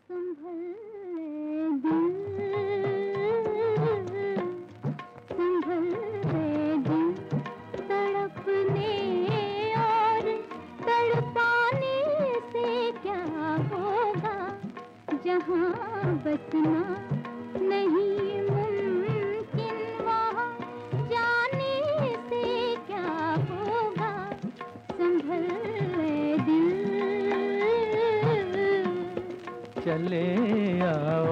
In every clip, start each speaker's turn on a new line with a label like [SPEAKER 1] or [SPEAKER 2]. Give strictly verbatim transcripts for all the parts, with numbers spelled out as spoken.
[SPEAKER 1] संभल दिल, संभल दिल, तड़पने और तड़पाने से क्या होगा, जहाँ बसना नहीं मुमकिन वहाँ जाने से क्या होगा, संभल दिल।
[SPEAKER 2] चले आओ,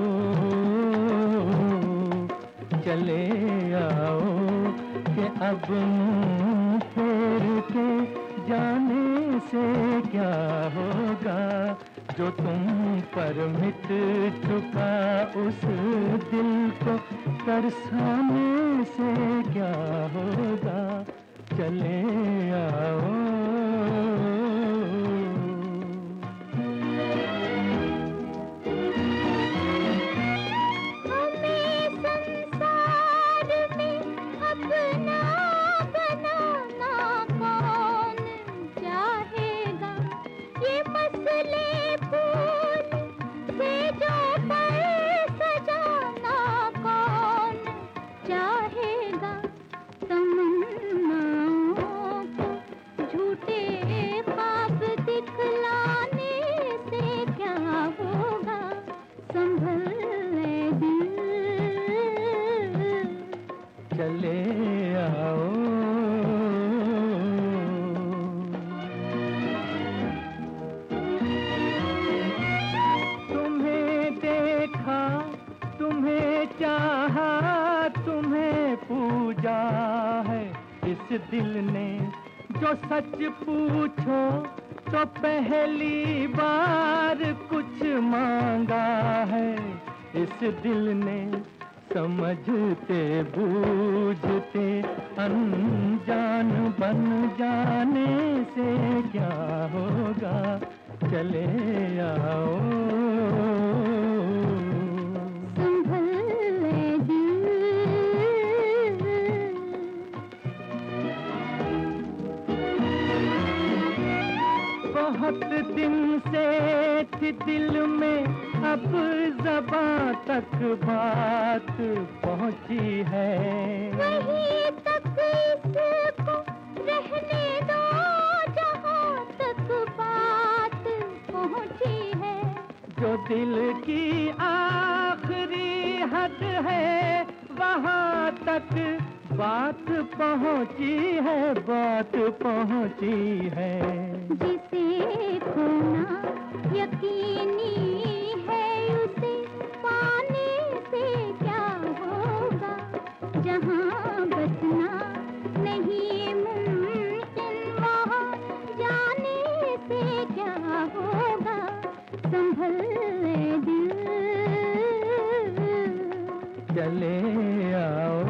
[SPEAKER 2] चले आओ कि अब मुँह फेर के जाने से क्या होगा, जो तुम पर मिट चुका उस दिल को तरसाने से क्या होगा, चले आओ। चले आओ। तुम्हें देखा, तुम्हें चाहा, तुम्हें पूजा है इस दिल ने, जो सच पूछो तो पहली बार कुछ मांगा है इस दिल ने, समझते बूझते अनजान बन जाने से क्या होगा, चले आओ।
[SPEAKER 1] संभल दिल,
[SPEAKER 2] बहुत दिन से थी दिल में, अब ज़बां तक बात पहुंची है,
[SPEAKER 1] वहीं तक इसको रहने दो जहाँ तक बात पहुंची है,
[SPEAKER 2] जो दिल की आखिरी हद है वहाँ तक बात पहुंची है, बात पहुंची है।
[SPEAKER 1] जिसे खोना यकीनी है उसे पाने से क्या होगा, जहाँ बसना नहीं मुमकिन वहाँ जाने से क्या होगा, संभल दिल।
[SPEAKER 2] चले आओ।